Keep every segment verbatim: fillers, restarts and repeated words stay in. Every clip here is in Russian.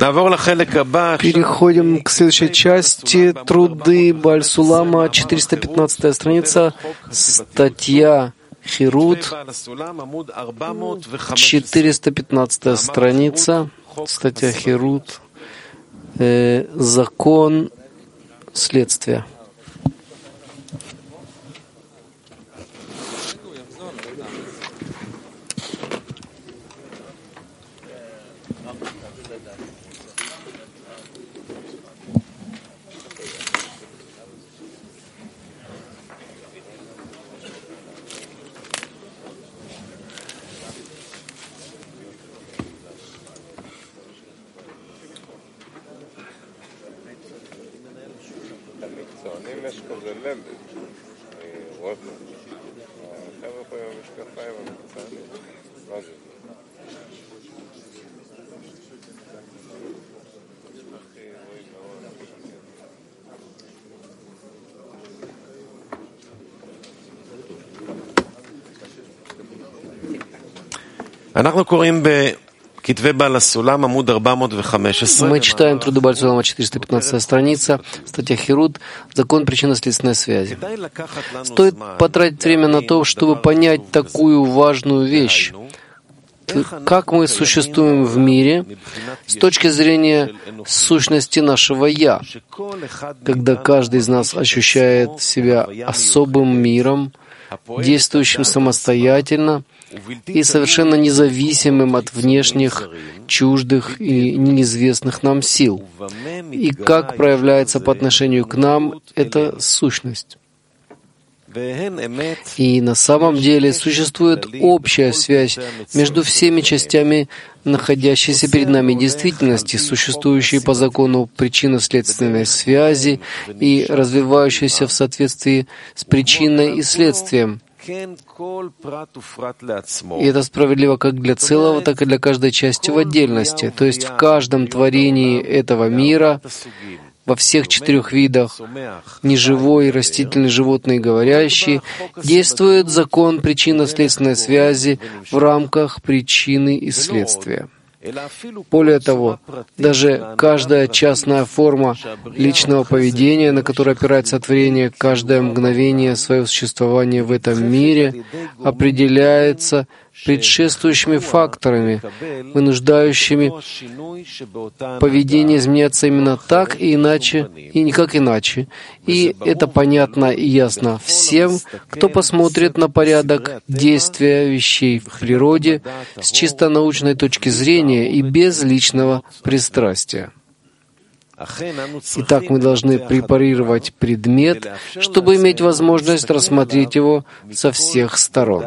Переходим к следующей части. Труды Бааль-Сулама, четыреста пятнадцатая страница, статья Хирут, четыреста пятнадцатая страница, статья Хирут, э, закон следствия. Мы читаем труды Бааль-Сулама, четыреста пятнадцатая страница, статья Хирут, закон причинно-следственной связи. Стоит потратить время на то, чтобы понять такую важную вещь, как мы существуем в мире с точки зрения сущности нашего «Я», когда каждый из нас ощущает себя особым миром, действующим самостоятельно и совершенно независимым от внешних, чуждых и неизвестных нам сил. И как проявляется по отношению к нам эта сущность. И на самом деле существует общая связь между всеми частями находящейся перед нами действительности, существующей по закону причинно-следственной связи и развивающейся в соответствии с причиной и следствием. И это справедливо как для целого, так и для каждой части в отдельности. То есть в каждом творении этого мира, во всех четырех видах, неживой, растительный, животный и говорящий, действует закон причинно-следственной связи в рамках причины и следствия. Более того, даже каждая частная форма личного поведения, на которой опирается творение, каждое мгновение своего существования в этом мире определяется предшествующими факторами, вынуждающими поведение изменяться именно так и иначе, и никак иначе. И это понятно и ясно всем, кто посмотрит на порядок действия вещей в природе с чисто научной точки зрения и без личного пристрастия. Итак, мы должны препарировать предмет, чтобы иметь возможность рассмотреть его со всех сторон.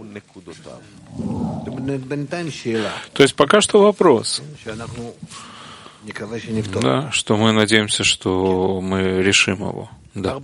То есть пока что вопрос. Да, что мы надеемся, что мы решим его. Да.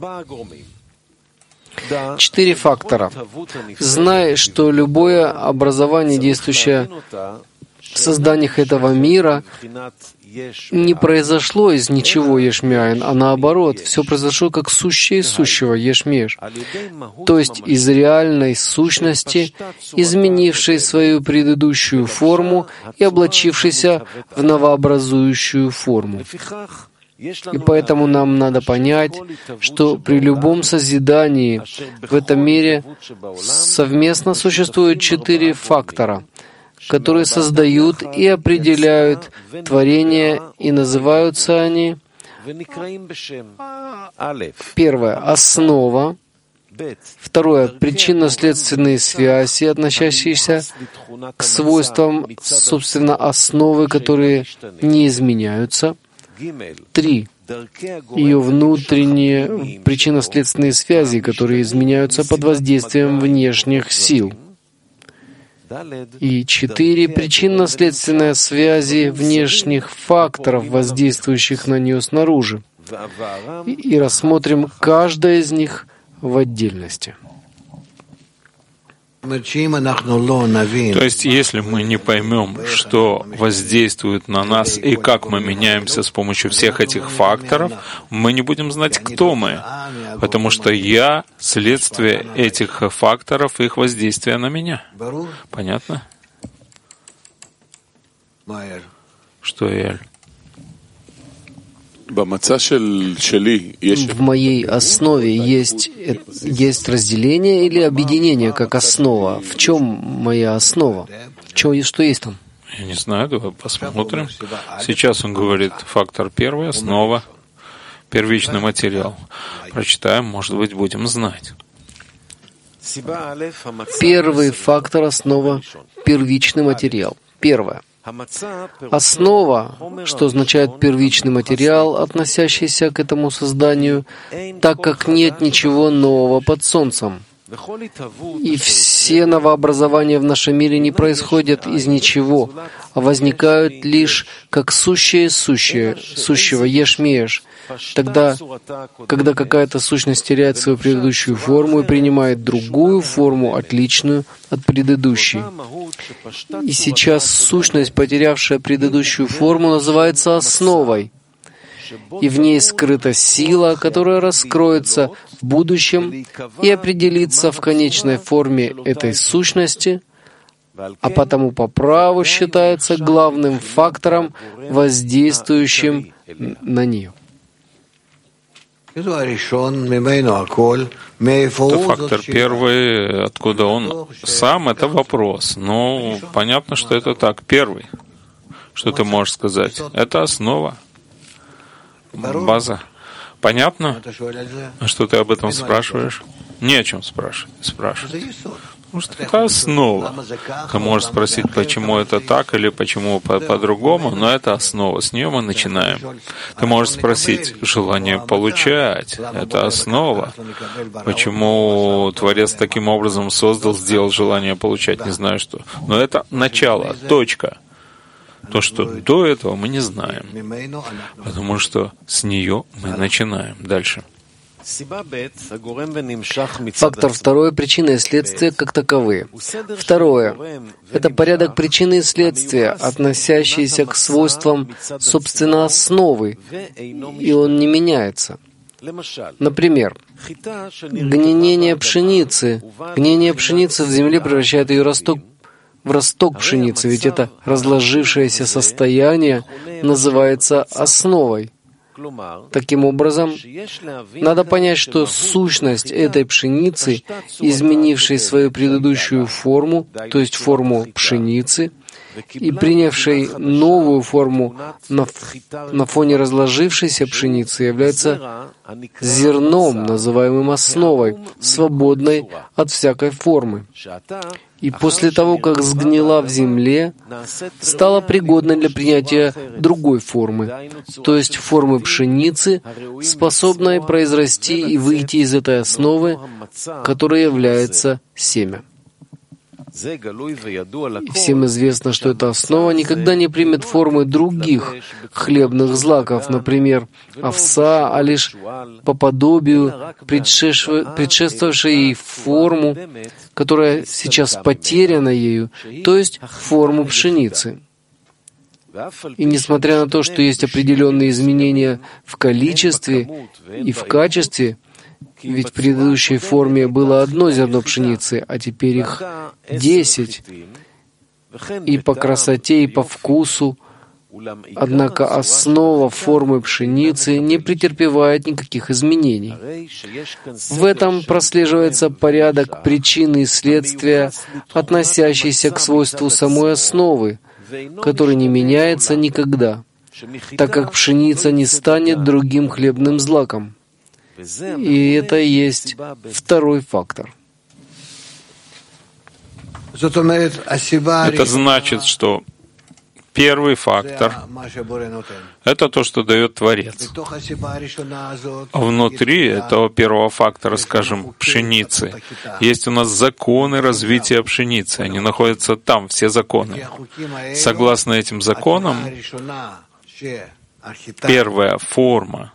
Четыре фактора. Знай, что любое образование, действующее в созданиях этого мира, не произошло из ничего ешмяин, а наоборот, все произошло как сущее из сущего ешмеш, то есть из реальной сущности, изменившей свою предыдущую форму и облачившейся в новообразующую форму. И поэтому нам надо понять, что при любом созидании в этом мире совместно существуют четыре фактора, которые создают и определяют творение, и называются они: первое — основа, второе — причинно-следственные связи, относящиеся к свойствам, собственно, основы, которые не изменяются, три — ее внутренние причинно-следственные связи, которые изменяются под воздействием внешних сил, и четыре — причинно-следственные связи внешних факторов, воздействующих на нее снаружи. И, и рассмотрим каждое из них в отдельности. То есть, если мы не поймем, что воздействует на нас и как мы меняемся с помощью всех этих факторов, мы не будем знать, кто мы, потому что я — следствие этих факторов и их воздействия на меня. Понятно? Что, Эль? В моей основе есть, есть разделение или объединение как основа? В чем моя основа? Что, что есть там? Я не знаю, давай посмотрим. Сейчас он говорит фактор первый, основа, первичный материал. Прочитаем, может быть, будем знать. Первый фактор, основа, первичный материал. Первое. Основа, что означает первичный материал, относящийся к этому созданию, так как нет ничего нового под солнцем. И все новообразования в нашем мире не происходят из ничего, а возникают лишь как сущее сущее, сущего еш-меш. Тогда, когда какая-то сущность теряет свою предыдущую форму и принимает другую форму, отличную от предыдущей. И сейчас сущность, потерявшая предыдущую форму, называется основой. И в ней скрыта сила, которая раскроется в будущем и определится в конечной форме этой сущности, а потому по праву считается главным фактором, воздействующим на нее. Это фактор первый, откуда он сам, это вопрос. Но понятно, что это так. Первый. Что ты можешь сказать? Это основа. База. Понятно? Что ты об этом спрашиваешь? Не о чем спрашивать. Спрашивать. Потому что это основа. Ты можешь спросить, почему это так или почему по- по-другому, но это основа. С нее мы начинаем. Ты можешь спросить, желание получать. Это основа. Почему Творец таким образом создал, сделал желание получать, не знаю что. Но это начало, точка. То, что до этого мы не знаем, потому что с нее мы начинаем. Дальше. Фактор второй — причина и следствие как таковые. Второе — это порядок причины и следствия, относящиеся к свойствам, собственно, основы, и он не меняется. Например, гниение пшеницы. Гниение пшеницы в земле превращает ее росток в росток пшеницы, ведь это разложившееся состояние называется основой. Таким образом, надо понять, что сущность этой пшеницы, изменившей свою предыдущую форму, то есть форму пшеницы, и принявшей новую форму на, на фоне разложившейся пшеницы, является зерном, называемым основой, свободной от всякой формы. И после того, как сгнила в земле, стала пригодной для принятия другой формы, то есть формы пшеницы, способной произрасти и выйти из этой основы, которая является семя. И всем известно, что эта основа никогда не примет формы других хлебных злаков, например, овса, а лишь по подобию предшествовавшей ей форму, которая сейчас потеряна ею, то есть форму пшеницы. И несмотря на то, что есть определенные изменения в количестве и в качестве, ведь в предыдущей форме было одно зерно пшеницы, а теперь их десять, и по красоте, и по вкусу. Однако основа формы пшеницы не претерпевает никаких изменений. В этом прослеживается порядок причины и следствия, относящийся к свойству самой основы, который не меняется никогда, так как пшеница не станет другим хлебным злаком. И это и есть второй фактор. Это значит, что первый фактор — это то, что дает Творец. А внутри этого первого фактора, скажем, пшеницы, есть у нас законы развития пшеницы. Они находятся там, все законы. Согласно этим законам, первая форма,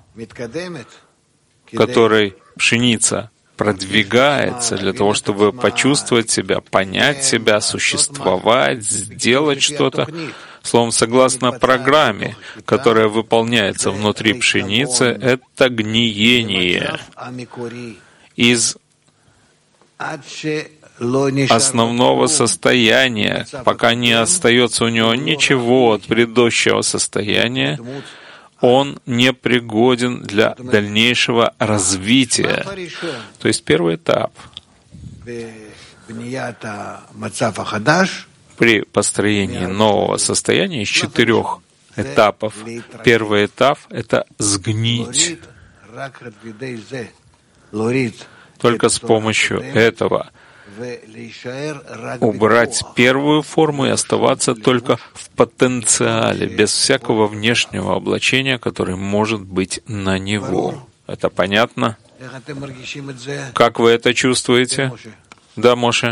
которой пшеница продвигается для того, чтобы почувствовать себя, понять себя, существовать, сделать что-то. Словом, согласно программе, которая выполняется внутри пшеницы, это гниение из основного состояния, пока не остается у него ничего от предыдущего состояния, он не пригоден для дальнейшего развития. То есть первый этап при построении нового состояния из четырех этапов. Первый этап — это сгнить. Только с помощью этого убрать первую форму и оставаться только в потенциале, без всякого внешнего облачения, которое может быть на него. Это понятно? Как вы это чувствуете? Да, Моше?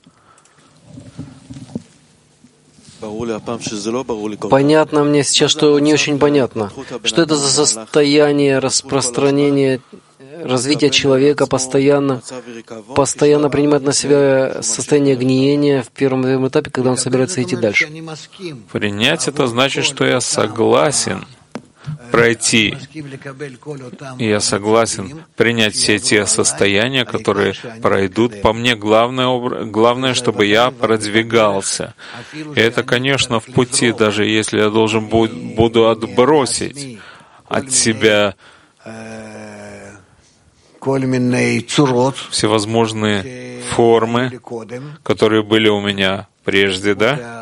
Понятно мне сейчас, что не очень понятно. Что это за состояние распространения, развития человека постоянно, постоянно принимает на себя состояние гниения в первом этапе, когда он собирается идти дальше? Принять это значит, что я согласен пройти. И я согласен принять все те состояния, которые пройдут по мне. Главное, главное, чтобы я продвигался. И это, конечно, в пути, даже если я должен буду отбросить от себя всевозможные формы, которые были у меня прежде, да?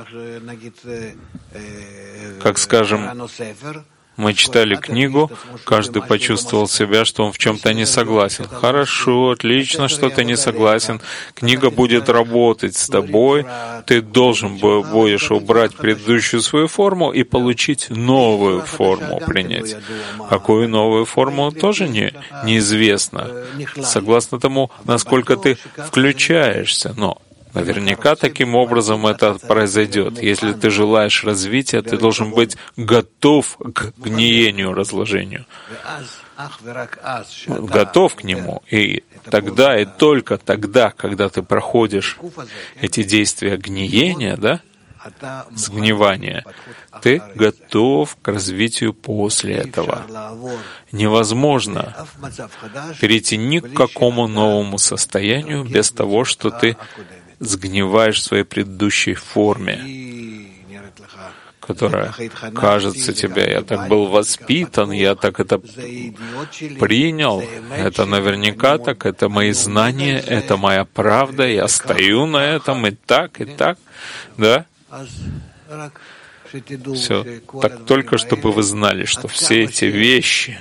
Как, скажем, мы читали книгу, каждый почувствовал себя, что он в чем-то не согласен. Хорошо, отлично, что ты не согласен. Книга будет работать с тобой. Ты должен будешь убрать предыдущую свою форму и получить новую форму принять. Какую новую форму, тоже не, неизвестно. Согласно тому, насколько ты включаешься. Но наверняка таким образом это произойдет. Если ты желаешь развития, ты должен быть готов к гниению, разложению. Готов к нему. И тогда, и только тогда, когда ты проходишь эти действия гниения, да, сгнивания, ты готов к развитию после этого. Невозможно перейти ни к какому новому состоянию без того, что ты сгниваешь в своей предыдущей форме, которая кажется тебе, я так был воспитан, я так это принял, это наверняка так, это мои знания, это моя правда, я стою на этом, и так, и так, да? Все. Так только чтобы вы знали, что все эти вещи,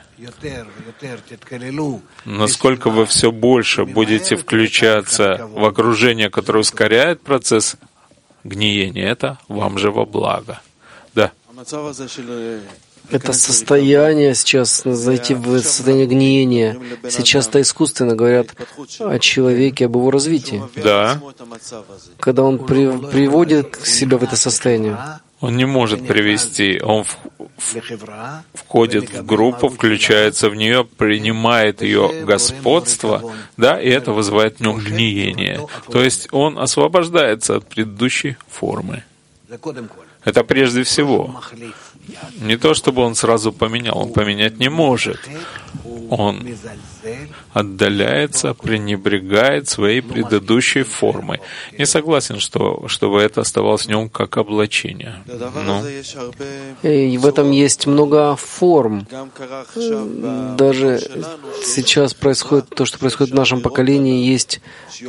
насколько вы все больше будете включаться в окружение, которое ускоряет процесс гниения, это вам же во благо. Да. Это состояние сейчас, зайти в состояние гниения, сейчас-то искусственно говорят о человеке, об его развитии. Да. Когда он при, приводит себя в это состояние, он не может привести, он в, в, входит в группу, включается в нее, принимает ее господство, да, и это вызывает в нем гниение. То есть он освобождается от предыдущей формы. Это прежде всего. Не то, чтобы он сразу поменял, он поменять не может. Он отдаляется, пренебрегает своей предыдущей формой. Не согласен, что, чтобы это оставалось в нем как облачение. Ну. И в этом есть много форм. Даже сейчас происходит то, что происходит в нашем поколении, есть,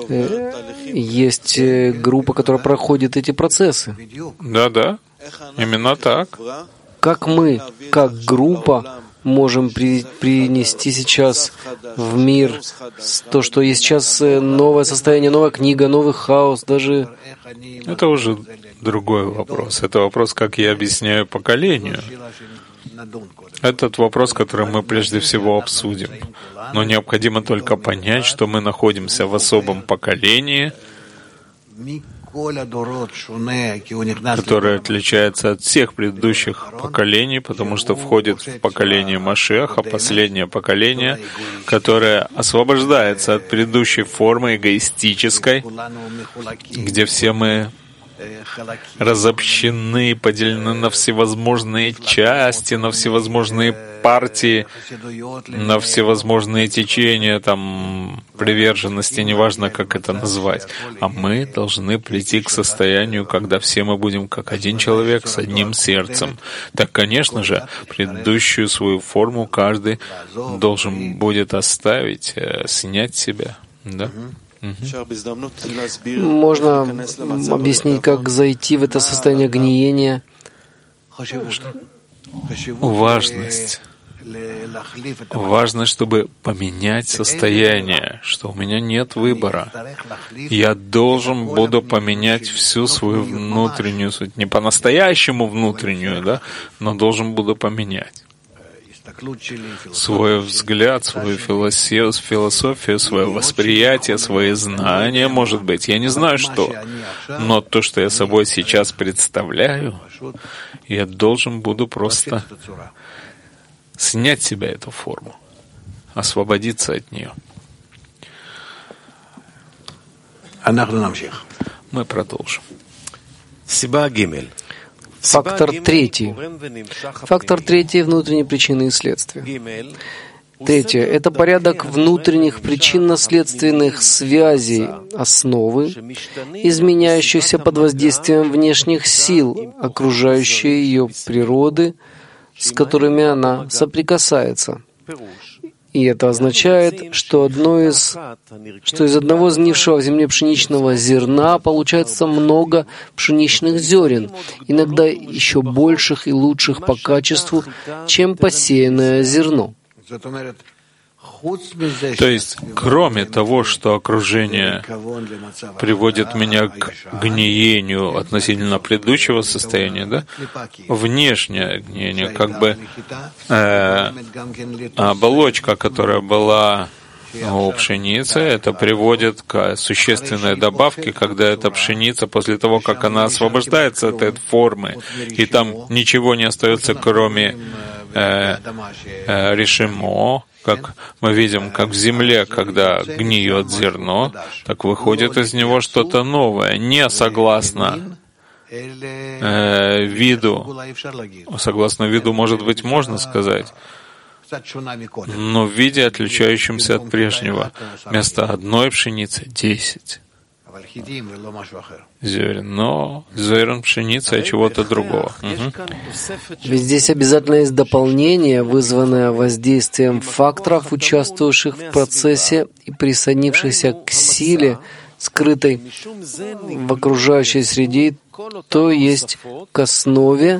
есть группа, которая проходит эти процессы. Да-да, именно так. Как мы, как группа, можем при, принести сейчас в мир то, что есть сейчас новое состояние, новая книга, новый хаос, даже... Это уже другой вопрос. Это вопрос, как я объясняю поколению. Этот вопрос, который мы прежде всего обсудим. Но необходимо только понять, что мы находимся в особом поколении, которое отличается от всех предыдущих поколений, потому что входит в поколение Машиаха, последнее поколение, которое освобождается от предыдущей формы эгоистической, где все мы разобщены, поделены на всевозможные части, на всевозможные партии, на всевозможные течения, там, приверженности, неважно, как это назвать. А мы должны прийти к состоянию, когда все мы будем как один человек с одним сердцем. Так, конечно же, предыдущую свою форму каждый должен будет оставить, снять себя. Да? Можно объяснить, как зайти в это состояние гниения. Важность. Важно, чтобы поменять состояние, что у меня нет выбора. Я должен буду поменять всю свою внутреннюю суть. Не по-настоящему внутреннюю, да, но должен буду поменять свой взгляд, свою философию, свое восприятие, свои знания, может быть. Я не знаю, что, но то, что я собой сейчас представляю, я должен буду просто снять с себя эту форму, освободиться от нее. Мы продолжим. Фактор третий. Фактор третий — внутренние причины и следствия. Третье — это порядок внутренних причинно-следственных связей основы, изменяющихся под воздействием внешних сил, окружающей ее природы, с которыми она соприкасается. И это означает, что, одно из, что из одного сгнившего в земле пшеничного зерна получается много пшеничных зерен, иногда еще больших и лучших по качеству, чем посеянное зерно. То есть, кроме того, что окружение приводит меня к гниению относительно предыдущего состояния, да, внешнее гниение, как бы э, оболочка, которая была у пшеницы, это приводит к существенной добавке, когда эта пшеница, после того, как она освобождается от этой формы, и там ничего не остается, кроме э, э, решимо, как мы видим, как в земле, когда гниет зерно, так выходит из него что-то новое, не согласно э, виду. Согласно виду, может быть, можно сказать, но в виде, отличающемся от прежнего. Вместо одной пшеницы — десять зерен, но зерен пшеницы, а чего-то другого. Угу. Ведь здесь обязательно есть дополнение, вызванное воздействием факторов, участвующих в процессе и присоединившихся к силе, скрытой в окружающей среде, то есть к основе.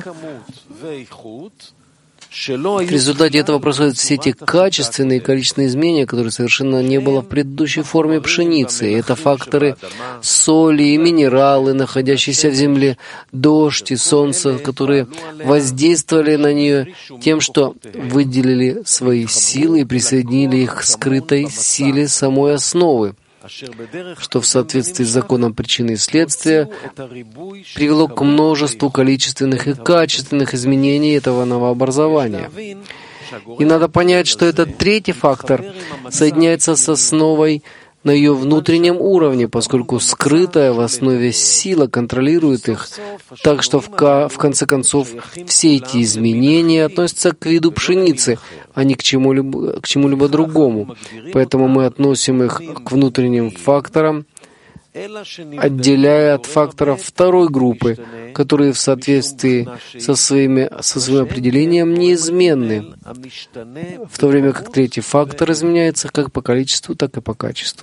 В результате этого происходят все эти качественные и количественные изменения, которые совершенно не было в предыдущей форме пшеницы. И это факторы соли и минералы, находящиеся в земле, дождь и солнце, которые воздействовали на нее тем, что выделили свои силы и присоединили их к скрытой силе самой основы, что в соответствии с законом причины и следствия привело к множеству количественных и качественных изменений этого новообразования. И надо понять, что этот третий фактор соединяется с основой на ее внутреннем уровне, поскольку скрытая в основе сила контролирует их, так что в, в конце концов все эти изменения относятся к виду пшеницы, а не к чему-либо, к чему-либо другому. Поэтому мы относим их к внутренним факторам, отделяя от факторов второй группы, которые в соответствии со, своими, со своим определением неизменны, в то время как третий фактор изменяется как по количеству, так и по качеству.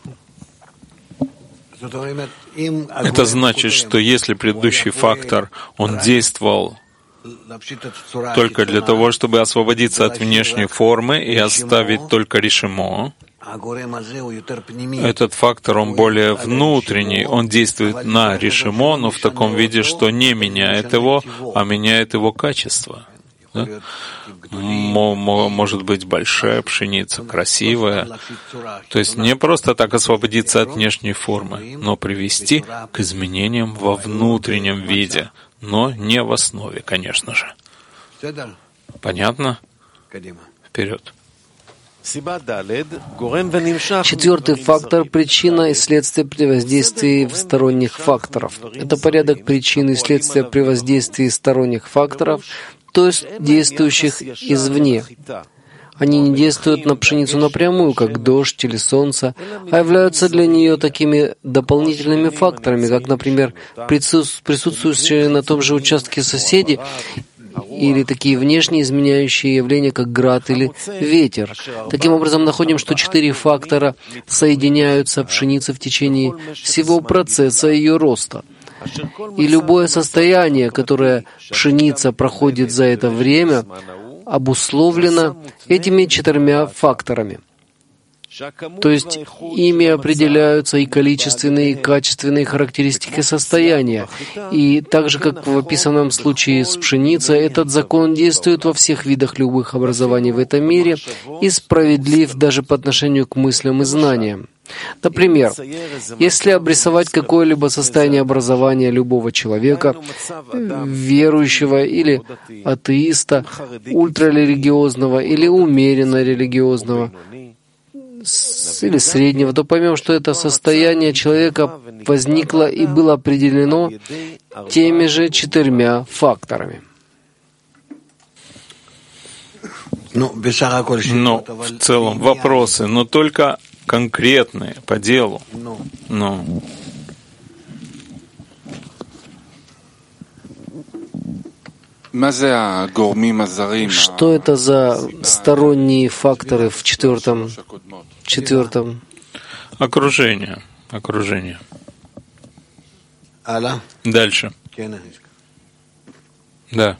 Это значит, что если предыдущий фактор, он действовал только для того, чтобы освободиться от внешней формы и оставить только решимо, этот фактор, он более внутренний, он действует на решимо, но в таком виде, что не меняет его, а меняет его качество. Да? Может быть большая пшеница, красивая. То есть не просто так освободиться от внешней формы, но привести к изменениям во внутреннем виде, но не в основе, конечно же. Понятно? Вперед. Четвертый фактор — причина и следствие при воздействии сторонних факторов. Это порядок причин и следствия при воздействии сторонних факторов, то есть действующих извне. Они не действуют на пшеницу напрямую, как дождь или солнце, а являются для нее такими дополнительными факторами, как, например, присутствующие на том же участке соседи, или такие внешние изменяющие явления, как град или ветер. Таким образом, находим, что четыре фактора соединяются в пшенице в течение всего процесса ее роста. И любое состояние, которое пшеница проходит за это время, обусловлено этими четырьмя факторами. То есть ими определяются и количественные, и качественные характеристики состояния. И так же, как в описанном случае с пшеницей, этот закон действует во всех видах любых образований в этом мире и справедлив даже по отношению к мыслям и знаниям. Например, если обрисовать какое-либо состояние образования любого человека, верующего или атеиста, ультрарелигиозного или умеренно религиозного, или среднего, то поймем, что это состояние человека возникло и было определено теми же четырьмя факторами. Но в целом вопросы, но только конкретные, по делу. Ну. Что это за сторонние факторы в четвертом? четвертом? Окружение. Окружение. Дальше. Да.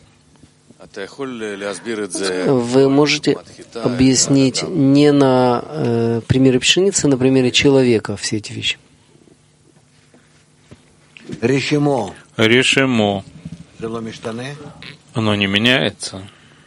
Вы можете объяснить не на э, примере пшеницы, а на примере человека все эти вещи? Решимо. Решимо. Оно не меняется.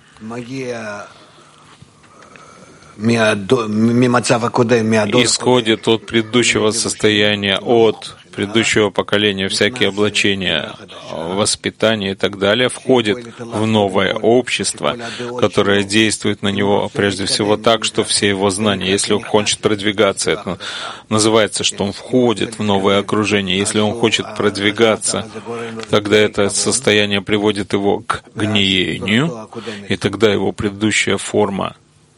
Исходит от предыдущего состояния, от предыдущего поколения, всякие облачения, воспитание и так далее, входит в новое общество, которое действует на него прежде всего так, что все его знания, если он хочет продвигаться, это называется, что он входит в новое окружение. Если он хочет продвигаться, тогда это состояние приводит его к гниению, и тогда его предыдущая форма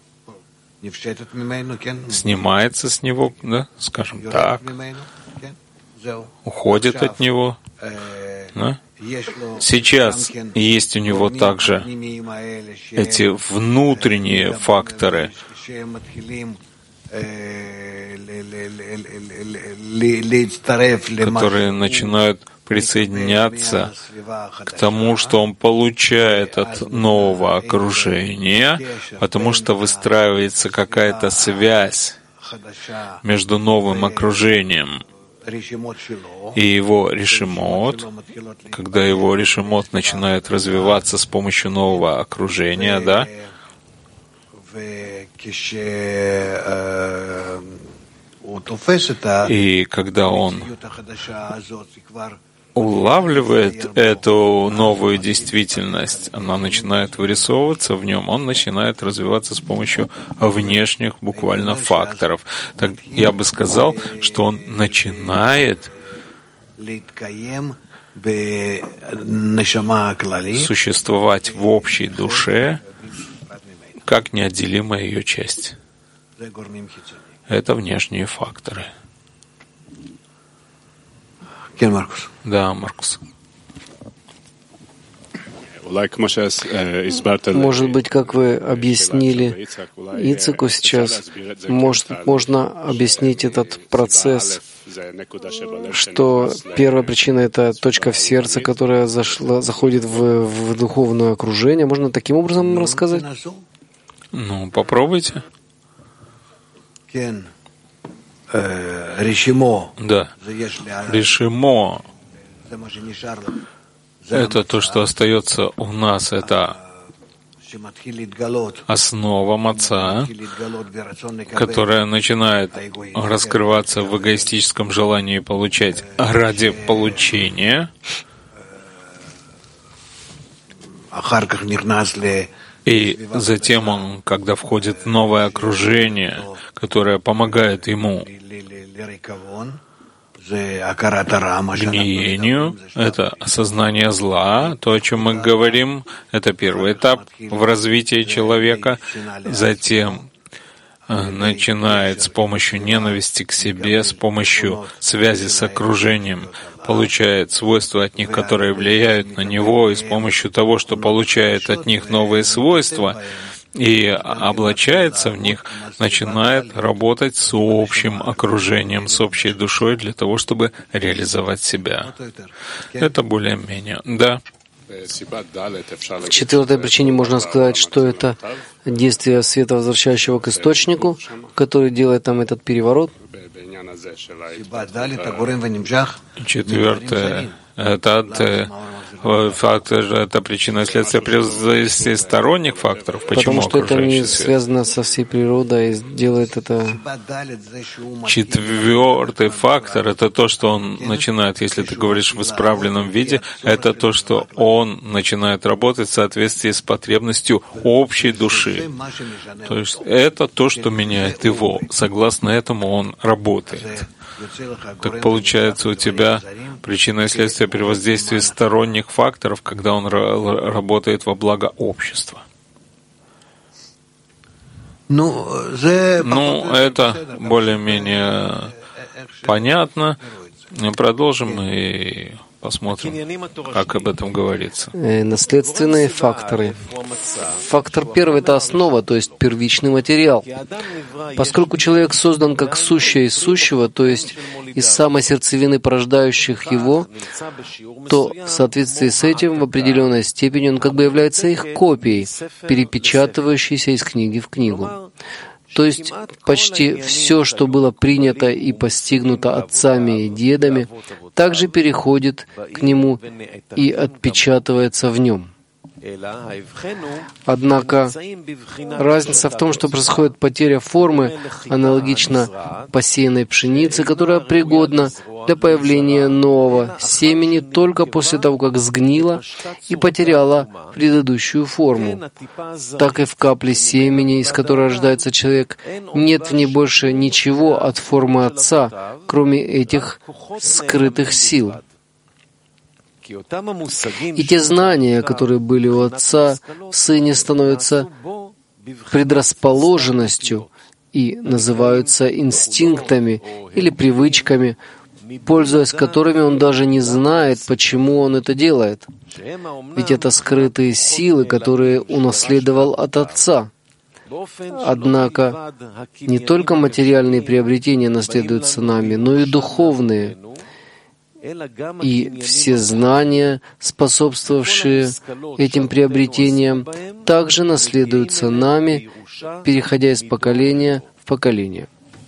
снимается с него, да, скажем так, уходит от него. Да? Сейчас есть у него также эти внутренние факторы, которые начинают присоединяться к тому, что он получает от нового окружения, потому что выстраивается какая-то связь между новым окружением и его решимот, когда его решимот начинает развиваться с помощью нового окружения, да, и когда он улавливает эту новую действительность, она начинает вырисовываться в нем, он начинает развиваться с помощью внешних буквально факторов. Так я бы сказал, что он начинает существовать в общей душе как неотделимая ее часть. Это внешние факторы. Да, Маркус. Может быть, как вы объяснили Ицхаку сейчас, может, можно объяснить этот процесс, что первая причина — это точка в сердце, которая зашла, заходит в, в духовное окружение. Можно таким образом рассказать? Ну, попробуйте. Решимо. Да. Решимо. Это то, что остается у нас. Это основа маца, которая начинает раскрываться в эгоистическом желании получать ради получения. И затем он, когда входит в новое окружение, которое помогает ему гниению, это осознание зла, то, о чем мы говорим, это первый этап в развитии человека. Затем начинает с помощью ненависти к себе, с помощью связи с окружением, получает свойства от них, которые влияют на него, и с помощью того, что получает от них новые свойства, и облачается в них, начинает работать с общим окружением, с общей душой для того, чтобы реализовать себя. Это более-менее, да. В четвертой причине можно сказать, что это действие света, возвращающего к источнику, который делает там этот переворот. Четвертое — это фактор, это причина и следствие при взаимодействии сторонних факторов. Почему? Потому что это не связано со всей природой и делает это... Четвертый фактор — это то, что он начинает, если ты говоришь в исправленном виде, это то, что он начинает работать в соответствии с потребностью общей души. То есть это то, что меняет его. Согласно этому он работает. Так получается, у тебя причина и следствие при воздействии сторонних факторов, когда он работает во благо общества. Ну, это более-менее понятно. Продолжим и посмотрим, как об этом говорится. Наследственные факторы. Фактор первый — это основа, то есть первичный материал. Поскольку человек создан как сущее из сущего, то есть из самой сердцевины порождающих его, то в соответствии с этим в определенной степени он как бы является их копией, перепечатывающейся из книги в книгу. То есть почти все, что было принято и постигнуто отцами и дедами, также переходит к нему и отпечатывается в нем. Однако разница в том, что происходит потеря формы, аналогично посеянной пшенице, которая пригодна для появления нового семени только после того, как сгнила и потеряла предыдущую форму. Так и в капле семени, из которой рождается человек, нет в ней больше ничего от формы Отца, кроме этих скрытых сил. И те знания, которые были у Отца, в Сыне становятся предрасположенностью и называются инстинктами или привычками, пользуясь которыми он даже не знает, почему он это делает. Ведь это скрытые силы, которые унаследовал от Отца. Однако не только материальные приобретения наследуются нами, но и духовные. И все знания, способствовавшие этим приобретениям, также наследуются нами, переходя из поколения в поколение.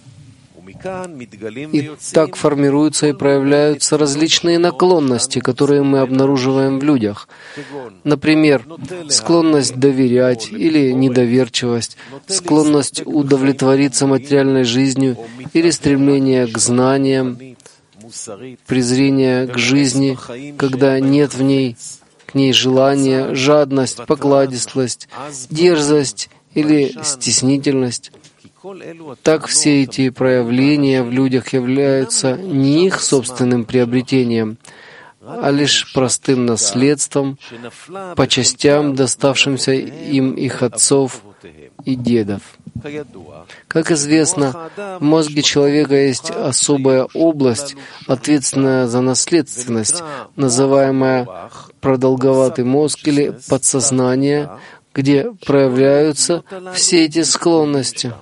И так формируются и проявляются различные наклонности, которые мы обнаруживаем в людях. Например, склонность доверять или недоверчивость, склонность удовлетвориться материальной жизнью или стремление к знаниям, презрение к жизни, когда нет в ней к ней желания, жадность, покладистость, дерзость или стеснительность. Так все эти проявления в людях являются не их собственным приобретением, а лишь простым наследством, по частям, доставшимся им их отцов и дедов. Как известно, в мозге человека есть особая область, ответственная за наследственность, называемая продолговатый мозг или подсознание, где проявляются все эти склонности.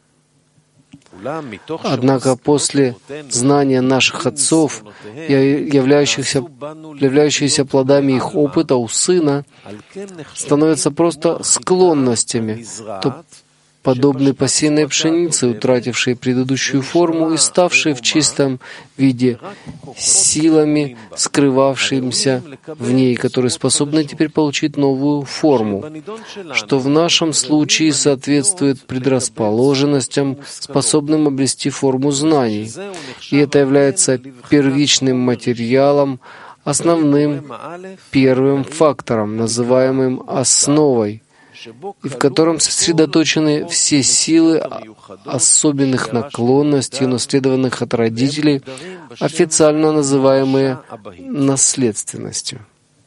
Однако после знания наших отцов, являющихся, являющихся плодами их опыта у сына, становятся просто склонностями, то подобны посеянной пшенице, утратившей предыдущую форму и ставшей в чистом виде силами, скрывавшимися в ней, которые способны теперь получить новую форму, что в нашем случае соответствует предрасположенностям, способным обрести форму знаний. И это является первичным материалом, основным первым фактором, называемым основой, и в котором сосредоточены все силы особенных наклонностей, унаследованных от родителей, официально называемые наследственностью.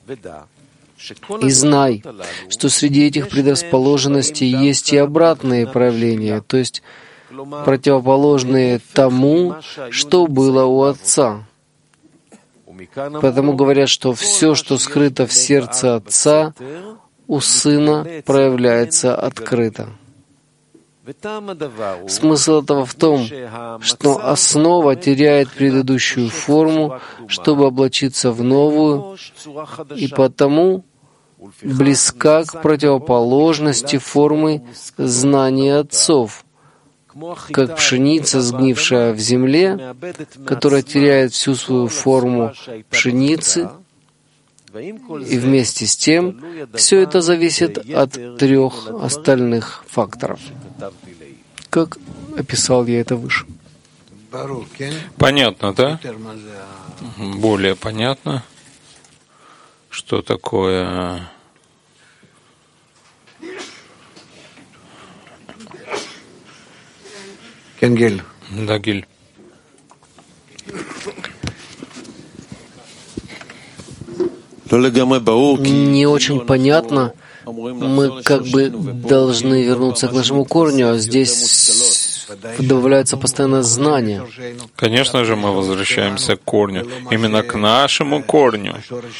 И знай, что среди этих предрасположенностей есть и обратные проявления, то есть противоположные тому, что было у Отца. Поэтому говорят, что все, что скрыто в сердце Отца, у Сына проявляется открыто. Смысл этого в том, что основа теряет предыдущую форму, чтобы облачиться в новую, и потому близка к противоположности формы знания отцов, как пшеница, сгнившая в земле, которая теряет всю свою форму пшеницы, и вместе с тем все это зависит от трех остальных факторов, как описал я это выше. Понятно, да? Более понятно, что такое Гиль. Да, Гиль. Не очень понятно. Мы как бы должны вернуться к нашему корню, а здесь добавляется постоянно знание. Конечно же, мы возвращаемся к корню, именно к нашему корню.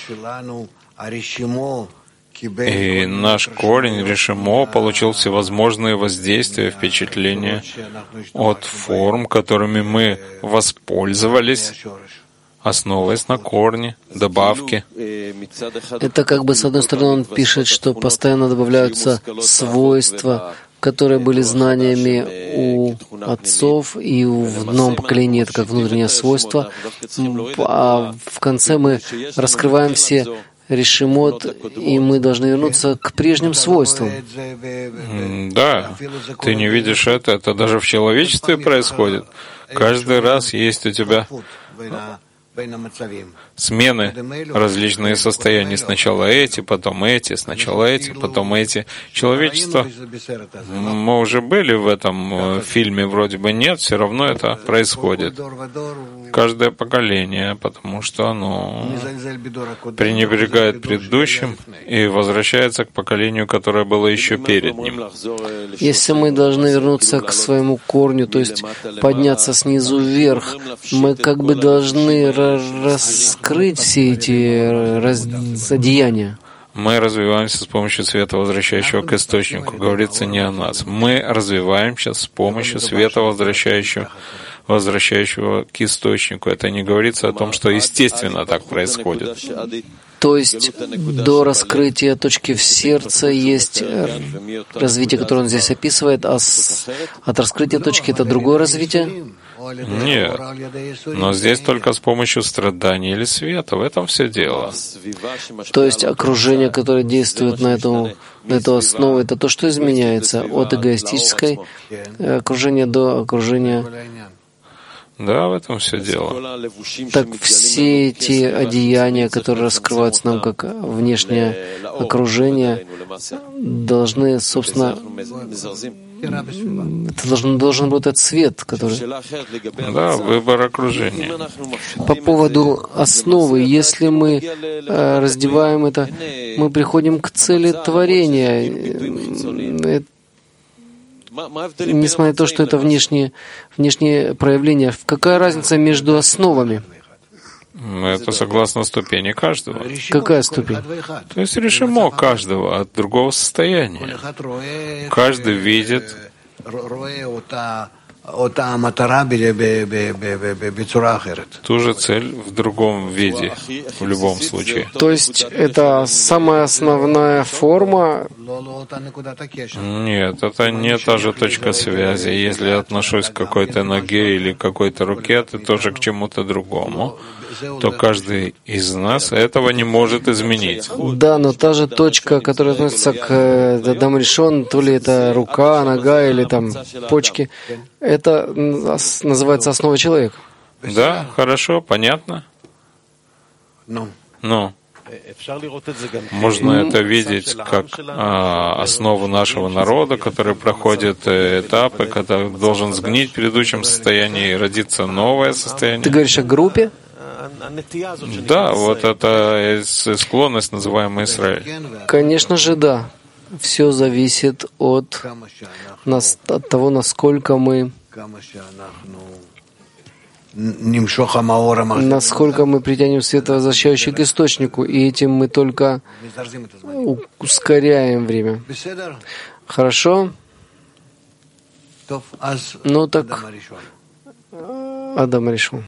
И наш корень Решимо получил всевозможные воздействия, впечатления от форм, которыми мы воспользовались, основываясь на корне, добавки. Это как бы, с одной стороны, он пишет, что постоянно добавляются свойства, которые были знаниями у отцов, и в новом поколении это как внутреннее свойство. А в конце мы раскрываем все решимот, и мы должны вернуться к прежним свойствам. Да, ты не видишь это, это даже в человечестве происходит. Каждый раз есть у тебя смены, различные состояния. Сначала эти, потом эти, сначала эти, потом эти. Человечество, мы уже были в этом фильме, вроде бы нет, все равно это происходит. Каждое поколение, потому что оно пренебрегает предыдущим и возвращается к поколению, которое было еще перед ним. Если мы должны вернуться к своему корню, то есть подняться снизу вверх, мы как бы должны раскрыть все эти раз... одеяния. Мы развиваемся с помощью света, возвращающего к источнику. Говорится не о нас. Мы развиваемся с помощью света, возвращающего возвращающего к источнику. Это не говорится о том, что естественно так происходит. То есть до раскрытия точки в сердце есть развитие, которое он здесь описывает, а с... от раскрытия точки это другое развитие? Нет. Но здесь только с помощью страданий или света. В этом все дело. То есть окружение, которое действует на эту, на эту основу, это то, что изменяется от эгоистической окружения до окружения. Да, в этом все дело. Так все эти одеяния, которые раскрываются нам как внешнее окружение, должны, собственно, это должен, должен быть этот свет, который... Да, выбор окружения. По поводу основы, если мы э, раздеваем это, мы приходим к цели творения. Несмотря на то, что это внешние, внешние проявления, какая разница между основами? Это согласно ступени каждого. Какая ступень? То есть решимо каждого от другого состояния. Каждый видит ту же цель в другом виде, в любом случае. То есть это самая основная форма? Нет, это не та же точка связи. Если я отношусь к какой-то ноге или какой-то руке, ты тоже к чему-то другому, то каждый из нас этого не может изменить. Да, но та же точка, которая относится к Адам Ришон, то ли это рука, нога или там почки, это называется основа человека. Да, хорошо, понятно. Ну. Можно это видеть как а, основу нашего народа, который проходит этапы, когда должен сгнить в предыдущем состоянии и родиться новое состояние. Ты говоришь о группе? Да, вот это склонность, называемая Израиль. Конечно же, да. Все зависит от, нас, от того, насколько мы насколько мы притянем свет, возвращающий к источнику, и этим мы только ускоряем время. Хорошо? Ну так, Адам решил.